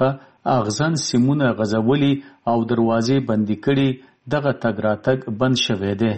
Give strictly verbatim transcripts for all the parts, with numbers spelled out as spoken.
څخه اغزن سیمونه غځولي او دروازې بندي کړي. دغه تګ راتګ بند شوی دی.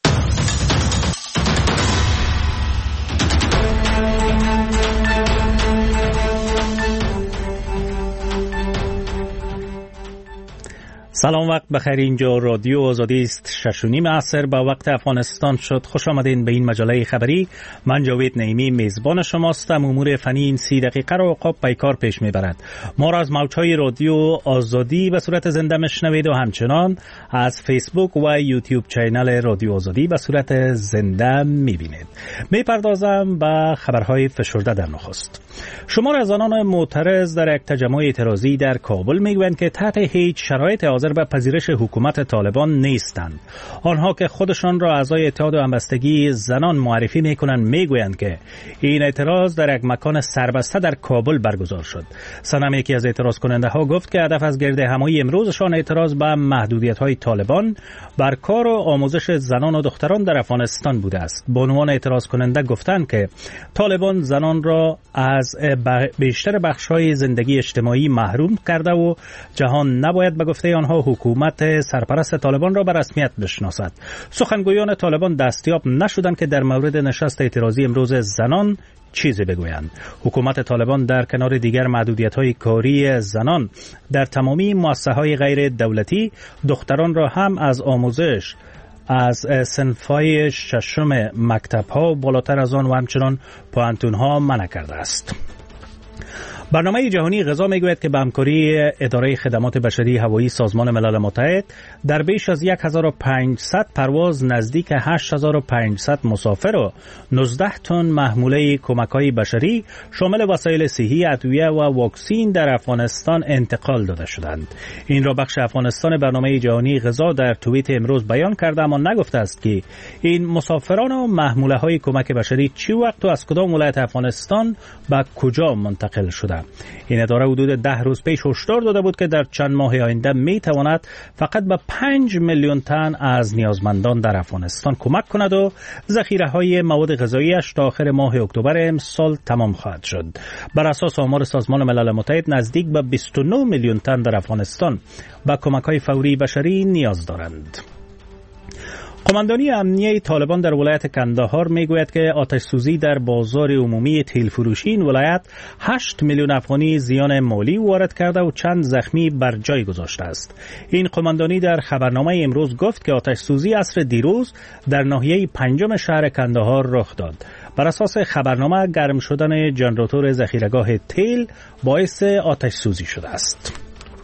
سلام، وقت بخیر. اینجا رادیو آزادی است. شش و نیم عصر با وقت افغانستان شد. خوش آمدین به این مجله خبری. من جاوید نعیمی میزبان شماستم. امور فنی این سی دقیقه رو عقاب پیکار پیش میبرد. ما را از موجهای رادیو آزادی به صورت زنده میشنوید و همچنان از فیسبوک و یوتیوب چینل رادیو آزادی به صورت زنده میبینید. میپردازم به خبرهای فشرده. در نخست، شمار از زنان معترض در یک تجمع اعتراضی در کابل میگویند که تحت هیچ شرایط حاضر به پذیرش حکومت طالبان نیستند. آنها که خودشان را اعضای اتحاد همبستگی زنان معرفی میکنند میگویند که این اعتراض در یک مکان سربسته در کابل برگزار شد. سنم، یکی از اعتراض کننده ها، گفت که هدف از گرد همایی امروزشان اعتراض به محدودیت های طالبان بر کار و آموزش زنان و دختران در افغانستان بوده است. به عنوان اعتراض کننده گفتند که طالبان زنان را از بیشتر بخش‌های زندگی اجتماعی محروم کرده و جهان نباید به گفته آنها حکومت سرپرست طالبان را به رسمیت بشناسد. سخنگویان طالبان دستیاب نشدند که در مورد نشست اعتراضی امروز زنان چیزی بگویند. حکومت طالبان در کنار دیگر محدودیت‌های کاری زنان در تمامی مؤسسه‌های غیر دولتی، دختران را هم از آموزش از صنف‌های ششم مکتب‌ها بالاتر از آن و همچنان پوهنتون‌ها منع کرده است. برنامه جهانی غذا میگوید که به همکاری اداره خدمات بشری هوایی سازمان ملل متحد در بیش از یک هزار و پانصد پرواز نزدیک هشت هزار و پانصد مسافر و نوزده تن محموله کمک‌های بشری شامل وسایل صحی، ادویه و واکسین در افغانستان انتقال داده شدند. این را بخش افغانستان برنامه جهانی غذا در توییت امروز بیان کرده، اما نگفته است که این مسافران و محموله‌های کمک بشری چی وقت و از کدام ولایت افغانستان به کجا منتقل شده. این اداره حدود ده روز پیش هشدار داده بود که در چند ماه آینده می تواند فقط به پنج میلیون تن از نیازمندان در افغانستان کمک کند و ذخیره های مواد غذاییش تا آخر ماه اکتبر امسال تمام خواهد شد. بر اساس آمار سازمان ملل متحد نزدیک به بیست و نه میلیون تن در افغانستان به کمک های فوری بشری نیاز دارند. قماندانی امنیه طالبان در ولایت کندهار میگوید که آتش سوزی در بازار عمومی تیل فروشی این ولایت هشت میلیون افغانی زیان مالی وارد کرده و چند زخمی بر جای گذاشته است. این قماندانی در خبرنامه امروز گفت که آتش سوزی عصر دیروز در ناحیه پنجم شهر کندهار رخ داد. بر اساس خبرنامه گرم شدن ژنراتور ذخیره‌گاه تیل باعث آتش سوزی شده است.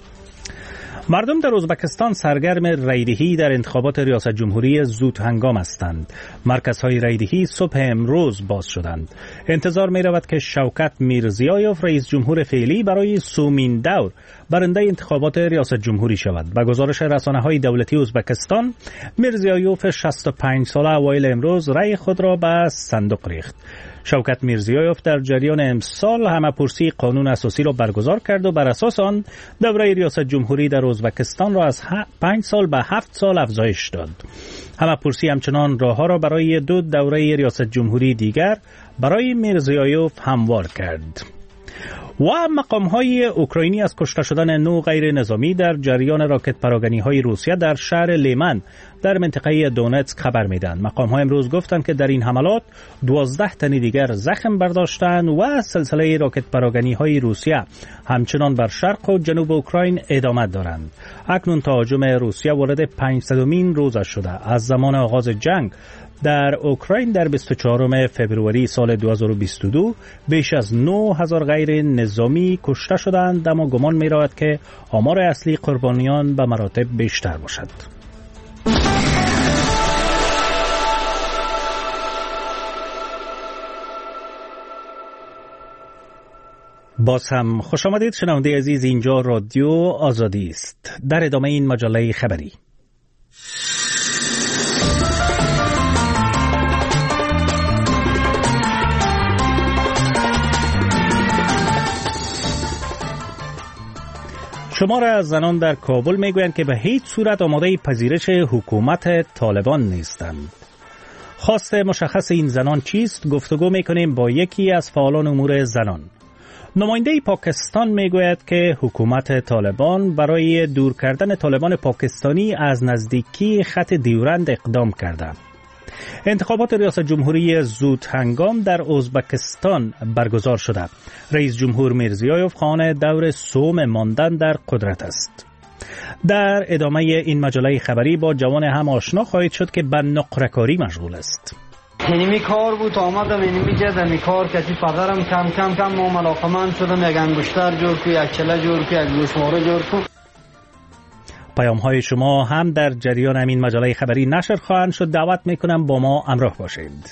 مردم در ازبکستان سرگرم رایدهی در انتخابات ریاست جمهوری زود هنگام هستند. مرکزهای رایدهی صبح امروز باز شدند. انتظار می رود که شوکت میرزیایوف رئیس جمهور فعلی برای سومین دور برنده انتخابات ریاست جمهوری شود. به گزارش رسانه‌های دولتی ازبکستان، میرزیایوف شصت و پنج ساله اوایل امروز رأی خود را به صندوق ریخت. شوکت میرزیایوف در جریان امسال همه‌پرسی قانون اساسی را برگزار کرد و بر اساس آن دوره ریاست جمهوری در ازبکستان را از پنج سال به هفت سال افزایش داد. همه‌پرسی همچنان راه‌ها را برای دو دوره ریاست جمهوری دیگر برای میرزیایوف هموار کرد. و مقام‌های اوکراینی از کشته شدن نو غیر نظامی در جریان راکت پراگنی‌های روسیه در شهر لیمن در منطقه دونتسک خبر میدن. مقام‌ها امروز گفتند که در این حملات دوازده تن دیگر زخم برداشتند و سلسله راکت پراگنی‌های روسیه همچنان بر شرق و جنوب اوکراین ادامه دارند. اکنون تهاجم روسیه وارد پنجصدمین روزش شده. از زمان آغاز جنگ در اوکراین در بیست و چهارم فوریه سال دو هزار و بیست و دو بیش از نه هزار غیر نظامی کشته شدند، اما گمان می رود که آمار اصلی قربانیان به مراتب بیشتر باشد. باز هم خوش آمدید شنونده عزیز، اینجا رادیو آزادی است. در ادامه این مجله خبری، شمار از زنان در کابل میگویند که به هیچ صورت آماده پذیرش حکومت طالبان نیستند. خواست مشخص این زنان چیست؟ گفتگو میکنیم با یکی از فعالان امور زنان. نماینده پاکستان میگوید که حکومت طالبان برای دور کردن طالبان پاکستانی از نزدیکی خط دیورند اقدام کرده. انتخابات ریاست جمهوری زود هنگام در ازبکستان برگزار شده. رئیس جمهور میرزیایوف خواهان دور سوم ماندن در قدرت است. در ادامه این مجله خبری با جوان هم آشنا خواهید شد که به نقره‌کاری مشغول است. اینمی کار بود آمدم اینمی جدم کار کسی پدرم کم کم کم ما ملاقمند شدم یک انگشتر جور کو یک چله جور کو یک گوشواره جور کو. پیام های شما هم در جریان همین مجله خبری نشر خواهند شد. دعوت میکنم با ما همراه باشید.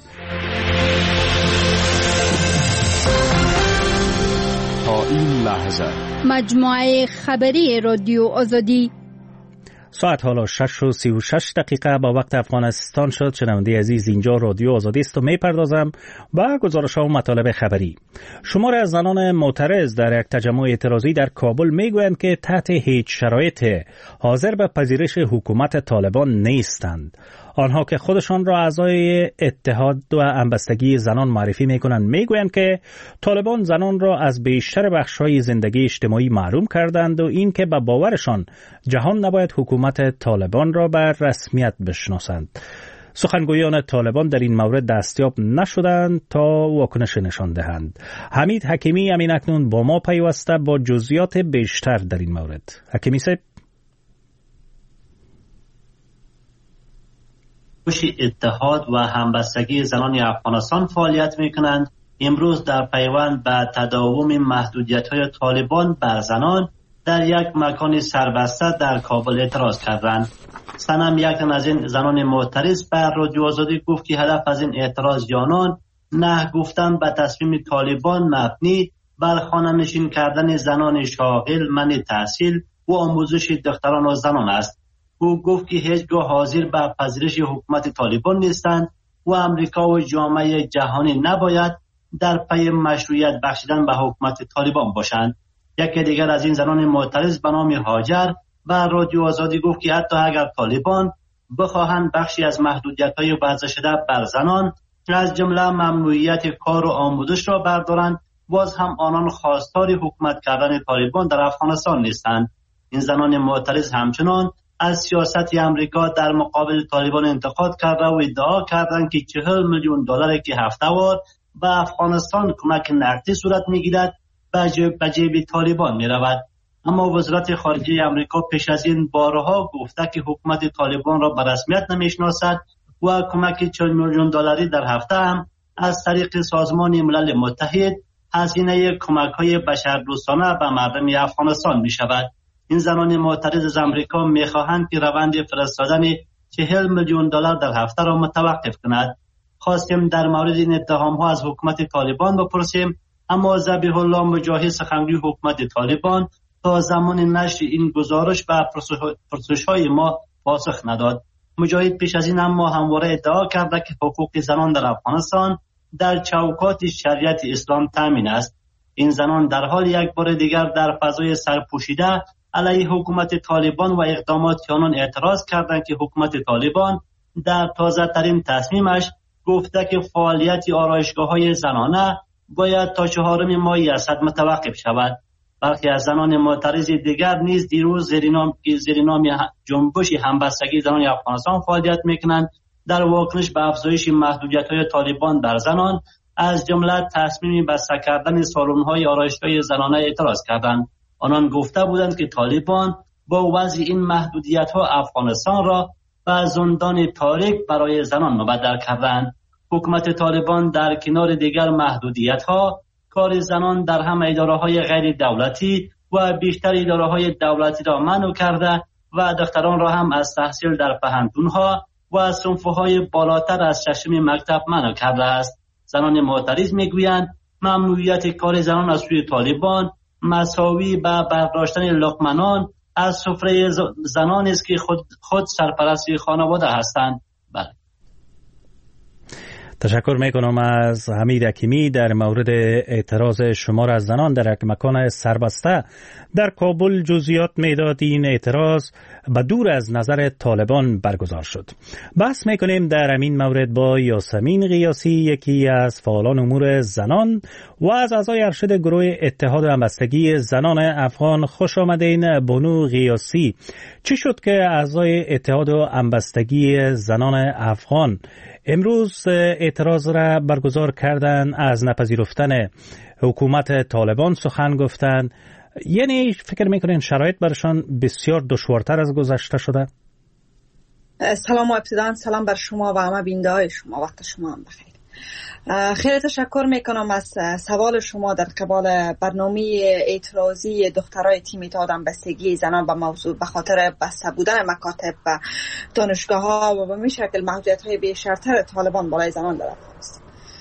تا این لحظه مجموعه خبری رادیو آزادی ساعت حالا شش و سی و شش دقیقه با وقت افغانستان شد. شنونده عزیز، اینجا رادیو آزادی است و میپردازم با گزارش ها و مطالب خبری. شمار از زنان معترض در یک تجمع اعتراضی در کابل میگویند که تحت هیچ شرایطی حاضر به پذیرش حکومت طالبان نیستند. آنها که خودشان را اعضای اتحاد و همبستگی زنان معرفی میکنند میگویند که طالبان زنان را از بیشتر بخش‌های زندگی اجتماعی محروم کردند و این که به باورشان جهان نباید حکومت طالبان را به رسمیت بشناسند. سخنگویان طالبان در این مورد دستیاب نشدند تا واکنش نشان دهند. حمید حکیمی همین اکنون با ما پیوسته با جزئیات بیشتر در این مورد. حکیمی صاحب، اتحاد و همبستگی زنان افغانستان فعالیت میکنند امروز در پیوند به تداوم محدودیت‌های طالبان بر زنان در یک مکان سربسته در کابل اعتراض کردند. سنم یک از این زنان معترض بر رادیو آزادی گفت که هدف از این اعتراض جانان نه گفتن به تصمیم طالبان مبنی بر خانه‌نشین کردن زنان شاغل، منع تحصیل و آموزش دختران و زنان است. او گفت که هیچگاه حاضر به پذیرش حکومت طالبان نیستند و امریکا و جامعه جهانی نباید در پی مشروعیت بخشیدن به حکومت طالبان باشند. یکی دیگر از این زنان معترض به نام هاجر و رادیو آزادی گفت که حتی اگر طالبان بخواهند بخشی از محدودیت‌های وضع شده بر زنان از جمله ممنوعیت کار و آموزش را بردارند، باز هم آنان خواستار حکومت کردن طالبان در افغانستان نیستند. این زنان معترض همچنان از سیاست امریکا در مقابل طالبان انتقاد کرده و ادعا کردند که چهل میلیون دلاری که هفته‌وار به افغانستان کمک نقدی صورت میگیرد به جیب طالبان میرود. اما وزارت خارجه امریکا پیش از این بارها گفته که حکومت طالبان را به رسمیت نمیشناسد و کمک چهل میلیون دلاری در هفته هم از طریق سازمان ملل متحد هزینه کمک‌های بشردوستانه به مردم افغانستان میشود. این زنان معترض از امریکا میخواهند که روند فرستادن چهل میلیون دلار در هفته را متوقف کند. خواستیم در مورد این اتهام ها از حکومت طالبان بپرسیم، اما ذبیح الله مجاهد سخنگوی حکومت طالبان تا زمان نشر این گزارش به پرسش های ما پاسخ نداد. مجاهد پیش از این اما همواره ادعا کرده که حقوق زنان در افغانستان در چوکات شریعت اسلام تامین است. این زنان در حال یک بار دیگر در فضای سرپوشیده علیه حکومت طالبان و اقدامات آنان اعتراض کردند که حکومت طالبان در تازه ترین تصمیمش گفته که فعالیت آرایشگاه‌های زنانه باید تا چهارم ماه اسد متوقف شود. برخی از زنان معترض دیگر نیز دیروز زیر نام زیر نام جنبش همبستگی زنان افغانستان فعالیت میکنند در واکنش به افزایش محدودیت‌های طالبان بر زنان، از جمله تصمیم بسته کردن سالن‌های آرایشگاه زنانه اعتراض کردند. آنان گفته بودند که طالبان با وضع این محدودیت‌ها افغانستان را به زندان تاریک برای زنان مبدل کردند. حکومت طالبان در کنار دیگر محدودیت‌ها کار زنان در همه اداره‌های غیر دولتی و بیشتر اداره‌های دولتی را منع کرده و دختران را هم از تحصیل در پهنتون‌ها و صنف‌های بالاتر از ششم مکتب منع کرده است. زنان معترض میگویند ممنوعیت کار زنان از سوی طالبان مساوی به برداشتن لقمنان از سفره زنان است که خود خود سرپرست خانواده هستند. بله. تشکر میکنم از حمید حکیمی در مورد اعتراض شمار از زنان در یک مکان سربسته در کابل. جزئیات میداد این اعتراض به دور از نظر طالبان برگزار شد. بحث میکنیم در همین مورد با یاسمین قیاسی، یکی از فعالان امور زنان و از اعضای ارشد گروه اتحاد همبستگی زنان افغان. خوش آمدین بانو قیاسی. چی شد که اعضای اتحاد همبستگی زنان افغان امروز اعتراض را برگزار کردن، از نپذیرفتن حکومت طالبان سخن گفتن؟ یعنی فکر میکنین شرایط برشان بسیار دشوارتر از گذشته شده؟ سلام و ابتداً سلام بر شما و همه بیننده های شما، وقت شما هم بخیر. خیلی تشکر میکنم از سوال شما در قبال برنامه اعتراضی دخترای تیم اتحاد همبستگی زنان به موضوع به خاطر بسته بودن مکاتب و دانشگاه ها و به می شکل محدودیت های بیشتر طالبان بالای زنان در افغانستان.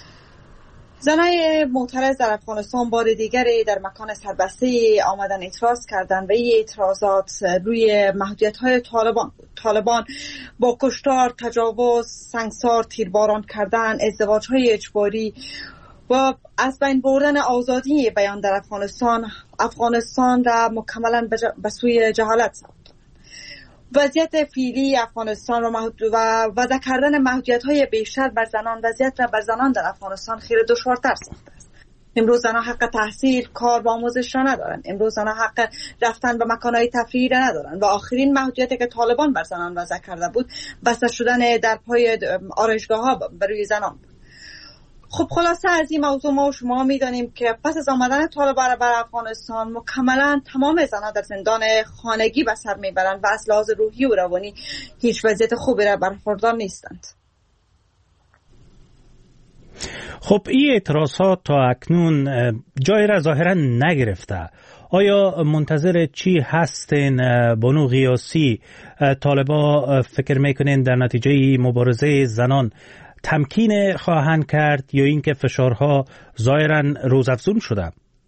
زنای معترض در افغانستان بار دیگری در مکان سربسته آمدن اعتراض کردند و این اعتراضات روی محدودیت های طالبان بود. طالبان با کشتار، تجاوز، سنگسار، تیرباران کردن، ازدواج های اجباری و از بین بردن آزادی بیان در افغانستان افغانستان را مکملا به سوی جهالت ساخت. وضعیت فعلی افغانستان و و وضع کردن محدودیت‌های بیشتر بر زنان وضعیت را بر زنان در افغانستان خیلی دشوارتر ساخته است. امروز زنان حق تحصیل، کار و آموزش را ندارند. امروز زنان حق رفتن به مکان‌های تفریحی را ندارند و آخرین محدودیتی که طالبان بر زنان وضع کرده بود بسته شدن در پای آرایشگاه‌ها برای زنان بود. خب خلاصه از این موضوع ما و شما میدانیم که پس از آمدن طالبان بر افغانستان مکملا تمام زنان در زندان خانگی به سر میبرند و از لحاظ روحی و روانی هیچ وضعیت خوبی را برخوردار نیستند. خب این اعتراضات تا اکنون جای را ظاهرا نگرفته. آیا منتظر چی هستین بانو قیاسی؟ طالبان فکر میکنین در نتیجه مبارزه زنان تمکین خواهند کرد یا اینکه فشارها ظاهراً روزافزون شده؟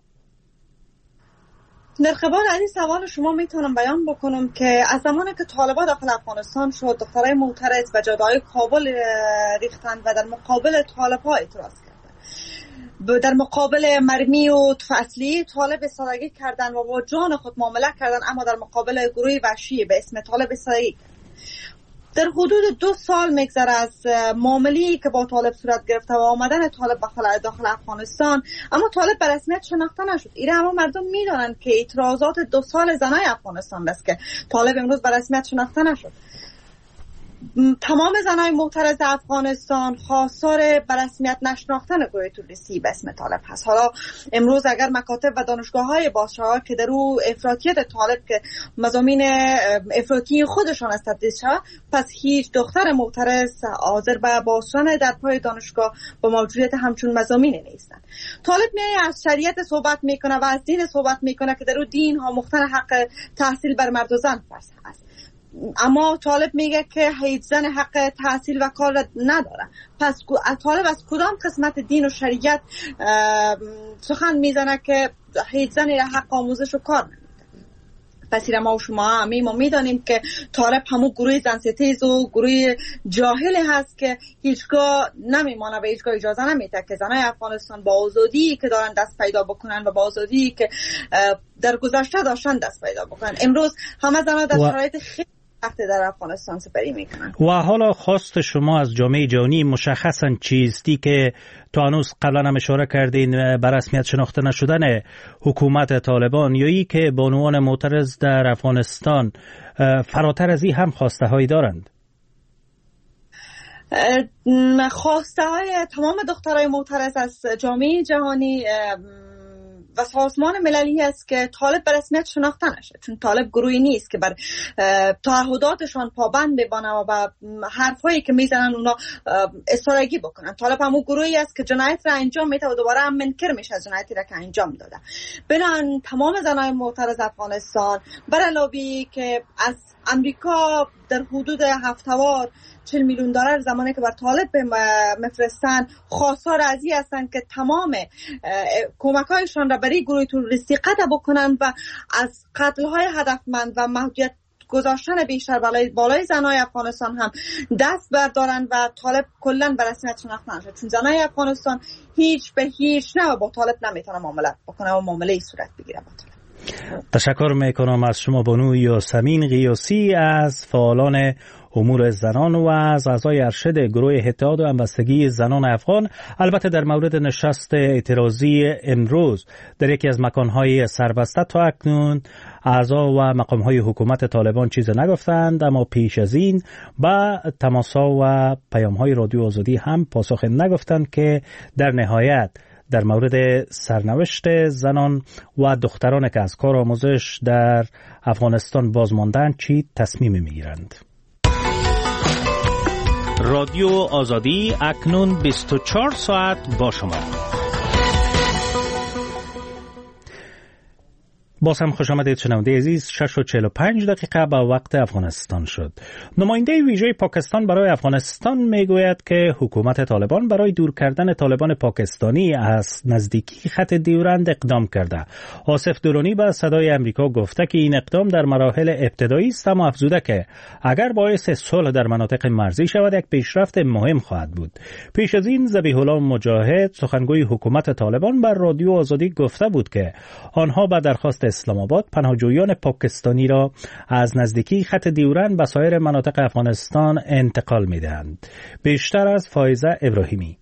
در قبال این سوال شما میتونم بیان بکنم که از زمانی که طالبان داخل افغانستان شد، دخترای معترض و جاده‌های کابل ریختند و در مقابل طالبان اعتراض کردند. در مقابل مرمی و تفصیلی طالب سادگی کردند و با جان خود معامله کردند، اما در مقابل گروه وحشی به اسم طالب سادگی در حدود دو سال میگذره از معامله‌ای که با طالب صورت گرفته و آمدن طالب داخل داخل افغانستان، اما طالب به رسمیت شناخته نشد. ایره اما مردم میدونن که اعتراضات دو سال زنای افغانستان است که طالب امروز به رسمیت شناخته نشد. تمام زنای معترض افغانستان خواستار به رسمیت نشناختن گروه توریستی به اسم طالب هست. حالا امروز اگر مکاتب و دانشگاه‌های بازشاه که در او افراطیت طالب که مضامین افراطی خودشان است تدریس شود، پس هیچ دختر معترض حاضر به بازشان در پای دانشگاه با موجودیت همچون مضامین نیستند. طالب میاد از شریعت صحبت میکنه و از دین صحبت میکنه که در او دین ها مختن حق تحصیل بر مرد و زن فرض است، اما طالب میگه که هیچ زن حق تحصیل و کار نداره. پس طالب از کدام قسمت دین و شریعت سخن میزنه که هیچ زنی حق آموزش و کار نداره؟ پس ما و شما همه ما میدانیم که طالب همون گروه زن ستیز و گروه جاهل هست که هیچگاه نمیمانه و هیچگاه اجازه نمیده که زنای افغانستان با آزادی که دارن دست پیدا بکنن و با آزادی که در گذشته داشتن دست پیدا بکنن. امروز همه زنها در شرایط خیلی در افغانستان سپری میکنن. و حالا خواست شما از جامعه جهانی مشخصا چیستی که تو هنوز قبلا هم اشاره کردین بر رسمیت شناخته نشدن حکومت طالبان یا ای که بانوان معترض در افغانستان فراتر از این هم خواسته هایی دارند؟ خواسته های تمام دخترای معترض از جامعه جهانی و سازمان مللی است که طالب به رسمیت شناخته نشه، چون طالب گروهی نیست که بر تعهداتشان پابند بمانه و با حرفایی که میزنن اونا استراتژی بکنن. طالب همون گروهی است که جنایت را انجام میده و دوباره هم منکر میشه از جنایتی را که انجام داده. بنابراین تمام زنای معترض افغانستان بر علاوه که از امریکا در حدود هفتوار چهل میلیون دلار زمانی که بر طالب میفرستن خواستار از این هستند که تمام کمک‌هایشان را برای گروه توریستی قطع بکنن و از قتل‌های هدفمند و محدودیت گذاشتن بیشتر بالای بالای زنای افغانستان هم دست بردارن و طالب کلا به رسمیت شناخته نشه، چون زنای افغانستان هیچ به هیچ نه با طالب نمیتونه معامله بکنه و معامله ای صورت بگیره با طالب. تشکر میکنم از شما بانو یاسمین قیاسی از فعالان امور زنان و از اعضای ارشد گروه اتحاد و همبستگی زنان افغان. البته در مورد نشست اعتراضی امروز در یکی از مکانهای سربسته تا اکنون اعضا و مقامهای حکومت طالبان چیز نگفتند، اما پیش از این با تماس‌ها و پیام‌های رادیو آزادی هم پاسخ نگفتند که در نهایت در مورد سرنوشت زنان و دختران که از کار آموزش در افغانستان بازماندند چی تصمیم میگیرند. رادیو آزادی اکنون بیست و چهار ساعت با شما. باز هم خوش آمدید شنونده عزیز. شش و چهل و پنج دقیقه با وقت افغانستان شد. نماینده ویژه پاکستان برای افغانستان میگوید که حکومت طالبان برای دور کردن طالبان پاکستانی از نزدیکی خط دیورند اقدام کرده. آصف درانی به صدای امریکا گفته که این اقدام در مراحل ابتدایی است، اما افزوده که اگر باعث صلح در مناطق مرزی شود یک پیشرفت مهم خواهد بود. پیش از این ذبیح الله مجاهد سخنگوی حکومت طالبان بر رادیو آزادی گفته بود که آنها به درخواست اسلام آباد پناهجویان پاکستانی را از نزدیکی خط دیورند به سایر مناطق افغانستان انتقال می‌دهند. بیشتر از فائزه ابراهیمی.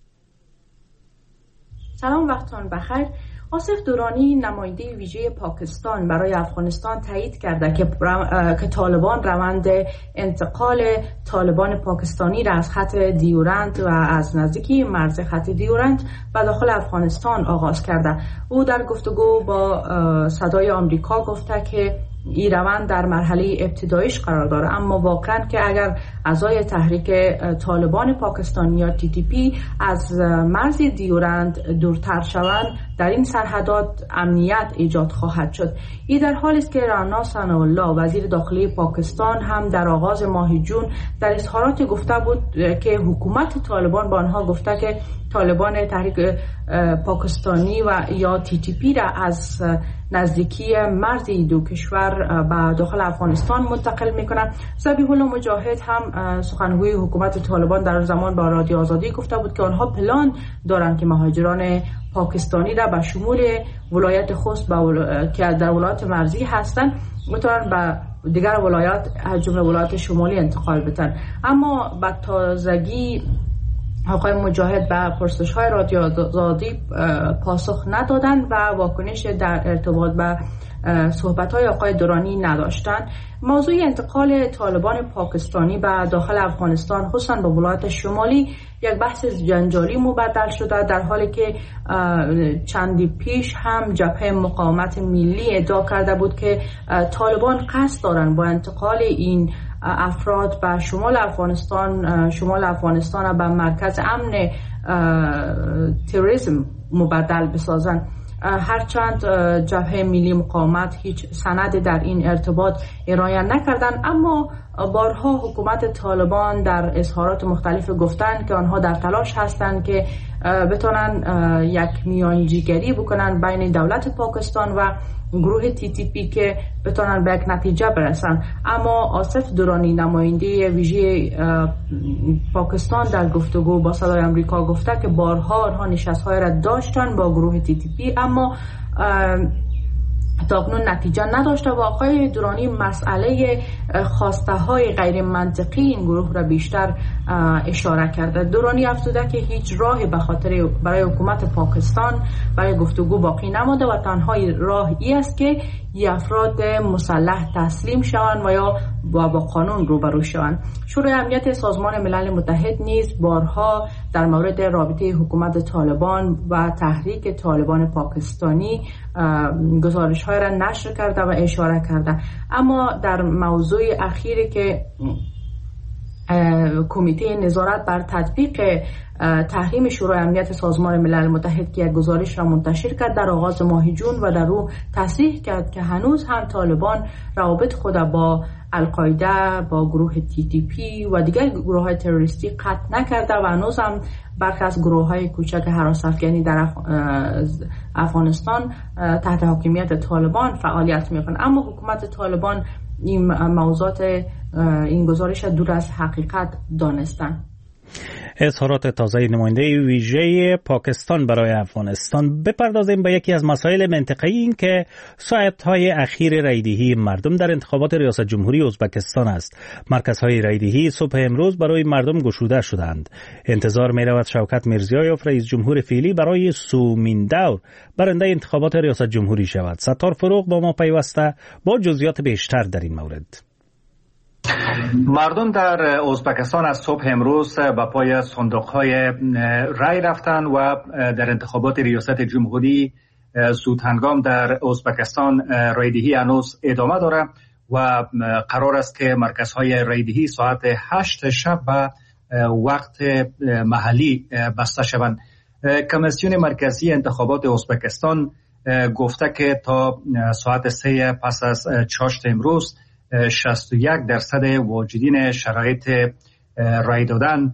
سلام، وقتتان بخیر. آصف درانی نماینده ویژه پاکستان برای افغانستان تایید کرده که که طالبان روند انتقال طالبان پاکستانی را از خط دیورند و از نزدیکی مرز خط دیورند به داخل افغانستان آغاز کرده. او در گفتگو با صدای آمریکا گفته که این روند در مرحله ابتداییش قرار داره، اما واقعا که اگر اعضای تحریک طالبان پاکستان یا تی تی پی از مرز دیورند دورتر شوند، در این سرحدات امنیت ایجاد خواهد شد. این در حالی است که رانا ثناءالله وزیر داخلی پاکستان هم در آغاز ماه جون در اظهارات گفته بود که حکومت طالبان با آنها گفته که طالبان تحریک پاکستانی و یا تی تی پی را از نزدیکی مرز دو کشور به داخل افغانستان منتقل میکنند. ذبیح الله مجاهد هم سخنگوی حکومت طالبان در زمان با رادیو آزادی گفته بود که آنها پلان دارند که مهاجران پاکستانی را به شمول ولایت خوست ول... که در ولایت مرزی هستند بتوانند به دیگر ولایات از جمله ولایت شمالی انتقال بدن. اما به تازگی آقای مجاهد به پرسش‌های رادیو آزادی پاسخ ندادند و واکنش در ارتباط به صحبت‌های آقای درانی نداشتند. موضوع انتقال طالبان پاکستانی به داخل افغانستان خصوصا به ولایت شمالی یک بحث جنجالی مبدل شده، در حالی که چندی پیش هم جبهه مقاومت ملی ادعا کرده بود که طالبان قصد دارند با انتقال این افراد به شمال افغانستان شمال افغانستان به مرکز امن تروریسم مبدل بسازند. هرچند جبهه ملی مقاومت هیچ سند در این ارتباط ارائه نکردند، اما بارها حکومت طالبان در اظهارات مختلف گفتند که آنها در تلاش هستند که بتونن یک میانجیگری بکنن بین دولت پاکستان و گروه تی تی پی که بتونن به یک نتیجه برسن. اما آصف درانی نماینده ویژه پاکستان در گفتگو با صدای آمریکا گفته که بارها آنها نشست‌های را داشتن با گروه تی تی پی اما تاکنون نتیجه نداشته و آقای درانی مسئله خواسته های غیر منطقی این گروه را بیشتر اشاره کرده. درانی افزوده که هیچ راهی به خاطر برای حکومت پاکستان برای گفتگو باقی نمانده و تنها راه ای است که ی افراد مسلح تسلیم شوند و یا با, با قانون روبرو شوند. شورای امنیت سازمان ملل متحد نیز بارها در مورد رابطه حکومت طالبان و تحریک طالبان پاکستانی گزارش های را نشر کرده و اشاره کرده. اما در موضوع اخیری که کمیته نظارت بر تطبیق تحریم شورای امنیت سازمان ملل متحد که یک گزارش را منتشر کرد در آغاز ماه جون و در او تصریح کرد که هنوز هم طالبان روابط خود با القاعده با گروه تی تی پی و دیگر گروه های تروریستی قطع نکرده و هنوز هم برخی از گروه های کوچک هراس افغانی در افغانستان تحت حاکمیت طالبان فعالیت میکنند. اما حکومت طالبان این موضوعات این گزارش دور از حقیقت دانستند. اظهارات تازه نماینده ویژه پاکستان برای افغانستان. بپردازیم به یکی از مسائل منطقه‌ای، این که ساعت‌های اخیر رایدهی مردم در انتخابات ریاست جمهوری ازبکستان است. مرکزهای رایدهی صبح امروز برای مردم گشوده شدند. انتظار می‌رود شوکت میرزیایوف رئیس جمهور فعلی برای سومین دور برنده انتخابات ریاست جمهوری شود. ستار فروغ با ما پیوسته با جزئیات بیشتر در این مورد. مردم در ازبکستان از صبح امروز به پای صندوق‌های رای رفتن و در انتخابات ریاست جمهوری زود هنگام در ازبکستان رایدهی هنوز ادامه داره و قرار است که مرکزهای رایدهی ساعت هشت شب به وقت محلی بسته شوند. کمیسیون مرکزی انتخابات ازبکستان گفته که تا ساعت سه پس از چاشت امروز شصت و یک درصد واجدین شرایط رای دادن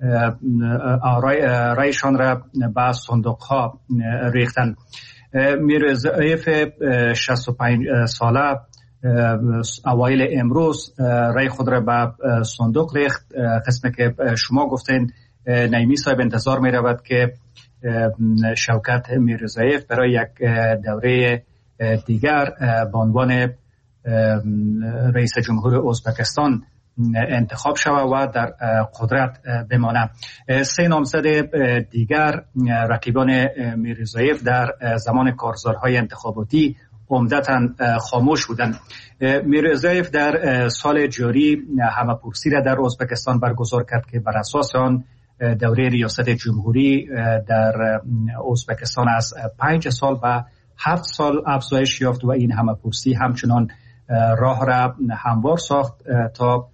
رایشان را به صندوق ها ریختند. میرزایف شصت و پنج ساله اوایل امروز رای خود را به صندوق ریخت. قسمی که شما گفتین نعیمی صاحب، انتظار می رود که شوکت میرزایف برای یک دوره دیگر به عنوان رئیس جمهور ازبکستان انتخاب شود و در قدرت بماند. سه نامزد دیگر رقیبان میرزایف در زمان کارزارهای انتخاباتی عمدتاً خاموش بودند. میرزایف در سال جاری همه‌پرسی را در ازبکستان برگزار کرد که بر اساس آن دوره ریاست جمهوری در ازبکستان از پنج سال به هفت سال افزایش یافت و این همه‌پرسی همچنان راه را هموار ساخت تا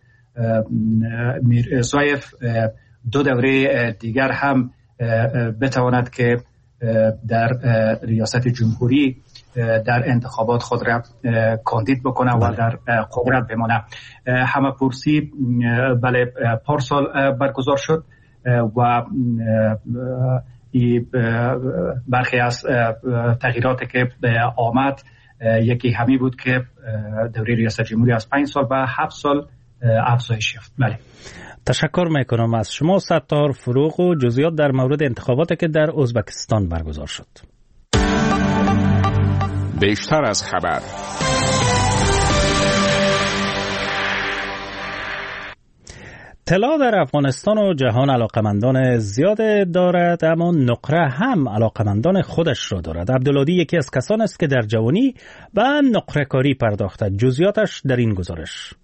میرزایف دو دوره دیگر هم بتواند که در ریاست جمهوری در انتخابات خود را کاندید بکنه و در قدرت بمانه. همه‌پرسی بله پارسال برگزار شد و برخی از تغییراتی که آمد یکی همی بود که دوره ریاست جمهوری از پنج سال به هفت سال افزایش یافت. بله. تشکر میکنم از شما ستار فروغ و جزئیات در مورد انتخاباتی که در ازبکستان برگزار شد. بیشتر از خبر. طلا در افغانستان و جهان علاقمندان زیاد دارد، اما نقره هم علاقمندان خودش را دارد. عبدالهادی یکی از کسان است که در جوانی به نقره کاری پرداخته. جزئیاتش در این گزارش.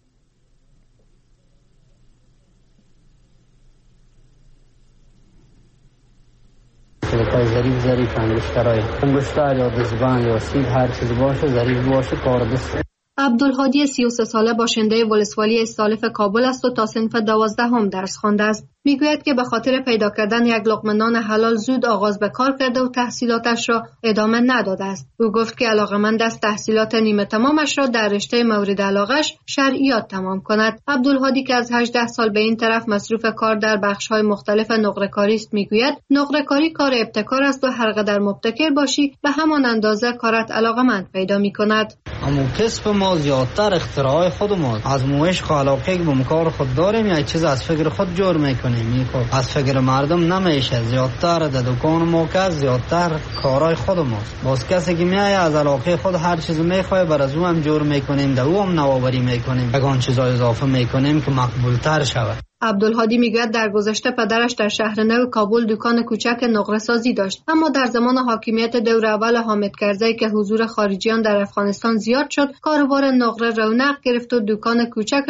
ظریف ظریف انگشترهای انگشتر یا دستبند یا سیب هر چیز باشه ظریف باشه کار دست. عبدالهادی سی و سه ساله باشنده ولسوالی استالف کابل است و تا صنف دوازدهم درس خوانده است. میگوید که به خاطر پیدا کردن یک لقمه نان حلال زود آغاز به کار کرده و تحصیلاتش را ادامه نداده است. او گفت که علاقه‌مند است تحصیلات نیمه تمامش را در رشته مورد علاقه‌اش شرعیات تمام کند. عبدالهادی که از هجده سال به این طرف مصروف کار در بخش‌های مختلف نقره‌کاری است میگوید نقره‌کاری کار ابتکار است و هر قدر مبتکر باشی به همان اندازه کارت علاقه‌مند پیدا می‌کند. اما کسب ما زیادتر اختراع خود ما از موش علاقه که به کار خود داریم یک چیز از فکر خود جور میکنیم. از فکر مردم نمیشه. زیادتر در دکان ما که زیادتر کارهای خود ماست. باز کسی که میایه از علاقه خود هر چیز میخواه بر از او هم جور میکنیم، در او هم نوآوری میکنیم، یگان چیزای اضافه میکنیم که مقبولتر شود. عبدالهادی میگوید در گذشته پدرش در شهر نو کابل دکان کوچک نقره سازی داشت، اما در زمان حاکمیت دور اول حامد کرزی که حضور خارجیان در افغانستان زیاد شد، کاروبار نقره رونق گرفت و دکان کوچکشان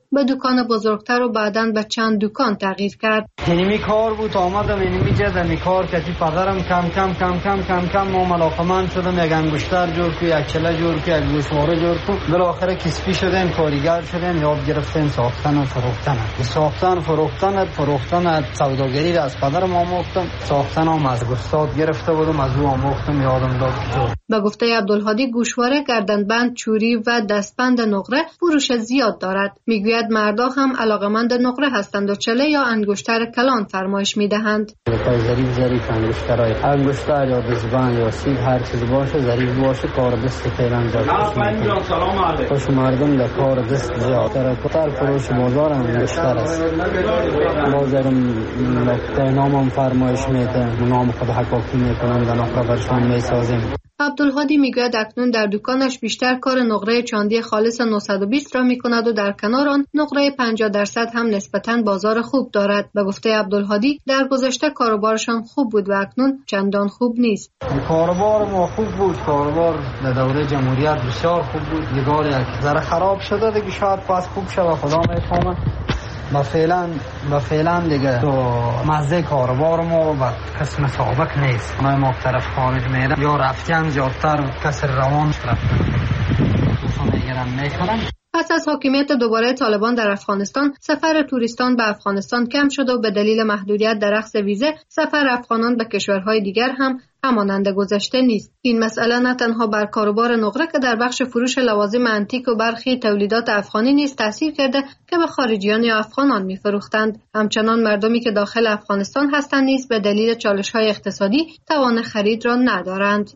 به دکان بزرگتر و بعداً به چند دکان تغییر کرد. اینمی کار بود، آمدم اینمی جدمی کار کردی پدرم کم کم کم کم کم کم ما ملاقمند شدم، یک انگشتر جور که یک چله جور که یک گوشواره جور که بالاخره کسبی شدیم، کارگر شدیم، یاد گرفتیم ساختن و فروختن. ساختن فروختن فروختن سوداگری را از پدرم آموختم، ساختن هم از استاد گرفته بودم، از او آموختم، یادم داد. به گفته عبدالهادی گوشواره، گردنبند، چوری و دستبند نقره فروش زیاد دارد. میگوید مردا هم علاقمند نقره هستند و چله یا انگشتر کلان فرمایش میدهند. ظریف ظریف انگشترای انگشتر یا دستبند یا سیب هر چیز باشه ظریف باشه کار دست فعلا زیاد خوش مردم در کار دست زیاد تر فروش بازار انگشتر است. بازارم نامم فرمایش میده، نام خود حقاقی میکنم در نقره برشان میسازیم. عبدالهادی میگوید اکنون در دکانش بیشتر کار نقره چاندی خالص نهصد و بیست را میکند و در کنار آن نقره پنجاه درصد هم نسبتاً بازار خوب دارد. به گفته عبدالهادی در گذشته کاروبارشان خوب بود و اکنون چندان خوب نیست. کاروبار ما خوب بود، کاروبار در دوره جمهوریت بسیار خوب بود، دیگار یک ذره خراب شده دیگه، شاید پس خوب شود خدا میفهمه. با فعلا با فعلا دیگه تو مزه کاروبار ما و قسم سابق نیست. ما ما طرف خارج میرم یا رفتن زیادتر کسر روان رفتن میگیرن میخورن. پس از حاکمیت دوباره طالبان در افغانستان، سفر توریستان به افغانستان کم شد و به دلیل محدودیت در اخذ ویزه سفر افغانان به کشورهای دیگر هم همانند گذشته نیست. این مسئله نه تنها بر کاروبار نقره که در بخش فروش لوازم انتیک و برخی تولیدات افغانی نیز تاثیر کرده که به خارجیان یا افغانان می‌فروختند، همچنان مردمی که داخل افغانستان هستند نیز به دلیل چالش‌های اقتصادی توان خرید را ندارند.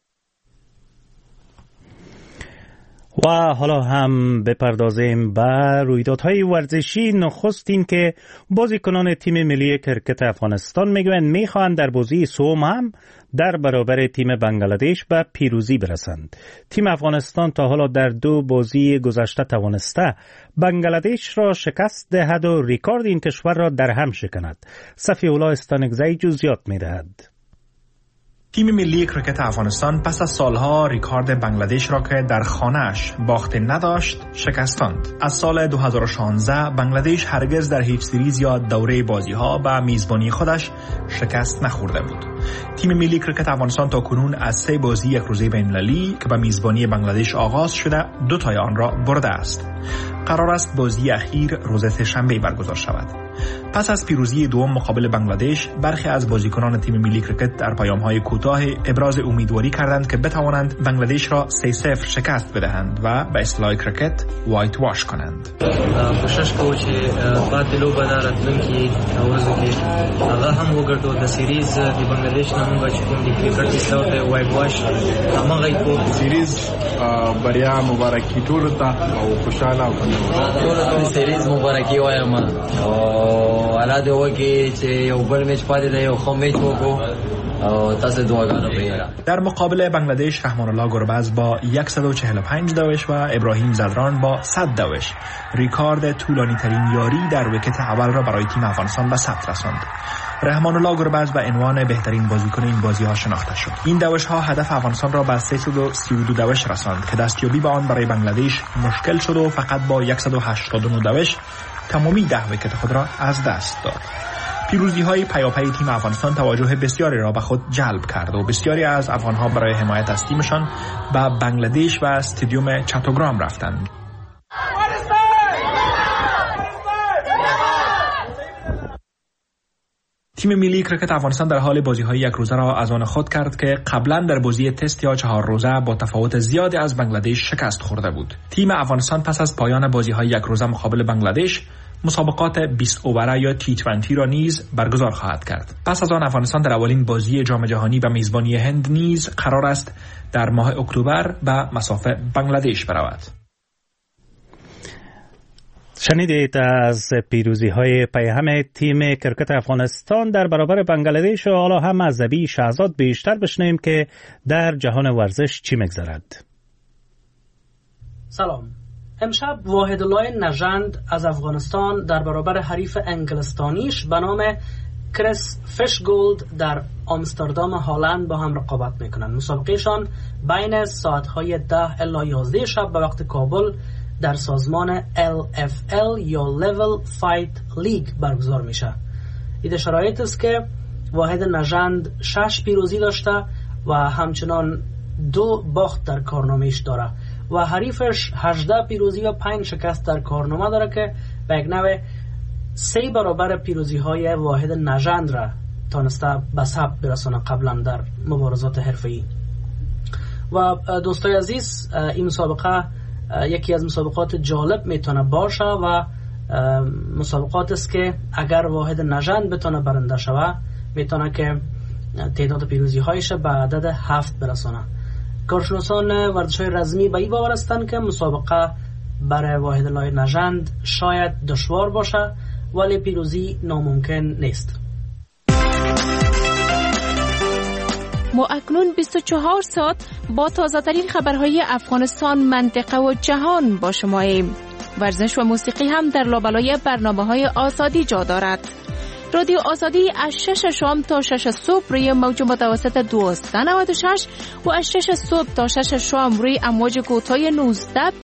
و حالا هم بپردازیم به رویدادهای ورزشی. نخست این که بازیکنان تیم ملی کرکت افغانستان میگویند میخواهند در بازی سوم هم در برابر تیم بنگلادش به پیروزی برسند. تیم افغانستان تا حالا در دو بازی گذشته توانسته بنگلادش را شکست دهد و ریکارد این کشور را در هم شکند. صفی الله استانگزی جزئیات میدهد. تیم ملی کرکت افغانستان پس از سالها ریکارد بنگلادش را که در خانه‌اش باخته نداشت شکستاند. از سال دو هزار و شانزده بنگلادش هرگز در هیچ سریز یا دوره بازی‌ها به میزبانی خودش شکست نخورده بود. تیم ملی کرکت افغانستان تا کنون از سه بازی یک روزه بین‌المللی که به میزبانی بنگلادش آغاز شده دو تای آن را برده است. قرار است بازی اخیر روز سه‌شنبه برگزار شود. پس از پیروزی دوم مقابل بنگلادش، برخی از بازیکنان تیم ملی کرکت در پیام‌های کوتاه ابراز امیدواری کردند که بتوانند بنگلادش را سه صفر شکست بدهند و به اصطلاح کرکت وایت واش کنند. کوشش کوو چې بعد د لوبه د راتلونکي ورځو کې هغه هم وګټو د سیریز د بنگلادش نه موږ چې کوم د کرکټ اصطلاح ته وایت واش همغه کو سیریز بریا مبارکي ټول ته او خوشاله او ټول سیریز مبارکي وایم او اراده وکي چې یو بل میچ پاتې دی یو خو میچ وکړو. در مقابل بنگلادش رحمان الله گربز با صد و چهل و پنج دوش و ابراهیم زدران با صد دوش ریکارد طولانی ترین یاری در ویکت اول را برای تیم افغانستان به ثبت رساند. رحمان الله گربز به عنوان بهترین بازیکن این بازی ها شناخته شد. این دوش ها هدف افغانستان را به سیصد و سی و دو دوش رساند که دستیابی به آن برای بنگلادش مشکل شد و فقط با صد و هشتاد و نه دوش تمامی ده ویکت خود را از دست داد. پیروزی های پیاپی تیم افغانستان توجه بسیاری را به خود جلب کرد و بسیاری از افغانها برای حمایت از تیمشان به بنگلادش و استادیوم چاتوگرام رفتند. تیم ملی کرکت افغانستان در حال بازی‌های یک روزه را از آن خود کرد که قبلا در بازی تست یا چهار روزه با تفاوت زیادی از بنگلادش شکست خورده بود. تیم افغانستان پس از پایان بازی‌های یک روزه مقابل بنگلادش مسابقات بیست اووره یا تی بیست را نیز برگزار خواهد کرد. پس از آن افغانستان در اولین بازی جام جهانی به میزبانی هند نیز قرار است در ماه اکتبر به مسافه بنگلادش برود. شنیدید از پیروزی های پیهم تیم کرکت افغانستان در برابر بنگلادش و حالا هم از زبی شهزاد بیشتر بشنویم که در جهان ورزش چی میگذرد. سلام. امشب واحدالله نژند از افغانستان در برابر حریف انگلستانیش به نام کریس فشگولد در آمستردام هالند با هم رقابت میکنند. مسابقهشان بین ساعتهای ده الی یازده شب به وقت کابل در سازمان ال اف ال یا Level Fight League برگزار میشه. این شرایط است که واحد نژند شش پیروزی داشته و همچنان دو باخت در کارنامهش داره و حریفش هجده پیروزی و پنج شکست در کارنامه داره که به یک نوع سه برابر پیروزی های واحد نژند را تانسته به ثبت برسانه قبلا در مبارزات حرفه‌ای. و دوستای عزیز، این مسابقه یکی از مسابقات جالب میتونه باشه و مسابقات است که اگر واحد نژند بتونه برنده شوه میتونه که تعداد پیروزی هایش به عدد هفت برسانه. کارشناسان ورزش های رزمی به این باور هستند که مسابقه برای واحد لای نژند شاید دشوار باشه ولی پیروزی ناممکن نیست. ما اکنون بیست و چهار ساعت با تازه ترین خبرهای افغانستان، منطقه و جهان با شماییم. ورزش و موسیقی هم در لابلای برنامه های آزادی جا دارد. رادیو آزادی از شش شام تا شش صبح روی موج متوسط دویست و نود و شش و از شش صبح تا شش شام روی امواج کوتاه نوزده